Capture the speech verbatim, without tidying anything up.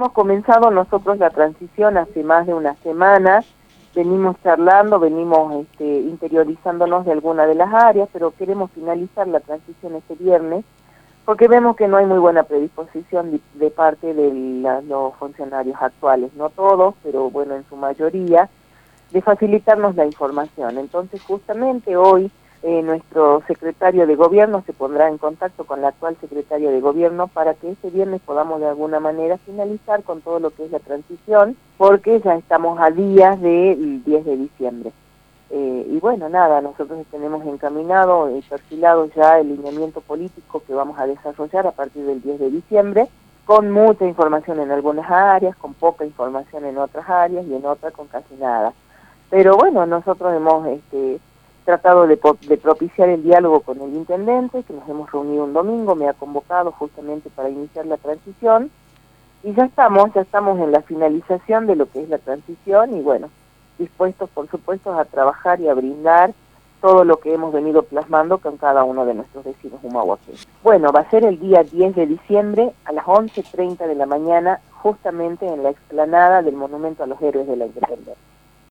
Hemos comenzado nosotros la transición hace más de una semana, venimos charlando, venimos este, interiorizándonos de alguna de las áreas, pero queremos finalizar la transición este viernes, porque vemos que no hay muy buena predisposición de, de parte de la, los funcionarios actuales, no todos, pero bueno, en su mayoría, de facilitarnos la información. Entonces, justamente hoy, Eh, nuestro secretario de gobierno se pondrá en contacto con la actual secretaria de gobierno para que este viernes podamos de alguna manera finalizar con todo lo que es la transición, porque ya estamos a días del diez de diciembre. Eh, y bueno, nada, nosotros tenemos encaminado y perfilado ya el lineamiento político que vamos a desarrollar a partir del diez de diciembre, con mucha información en algunas áreas, con poca información en otras áreas y en otras con casi nada. Pero bueno, nosotros hemos este, tratado de, de propiciar el diálogo con el intendente, que nos hemos reunido un domingo, me ha convocado justamente para iniciar la transición, y ya estamos, ya estamos en la finalización de lo que es la transición, y bueno, dispuestos por supuesto a trabajar y a brindar todo lo que hemos venido plasmando con cada uno de nuestros vecinos humahuaqueños. Bueno, va a ser el día diez de diciembre a las once treinta de la mañana, justamente en la explanada del Monumento a los Héroes de la Independencia.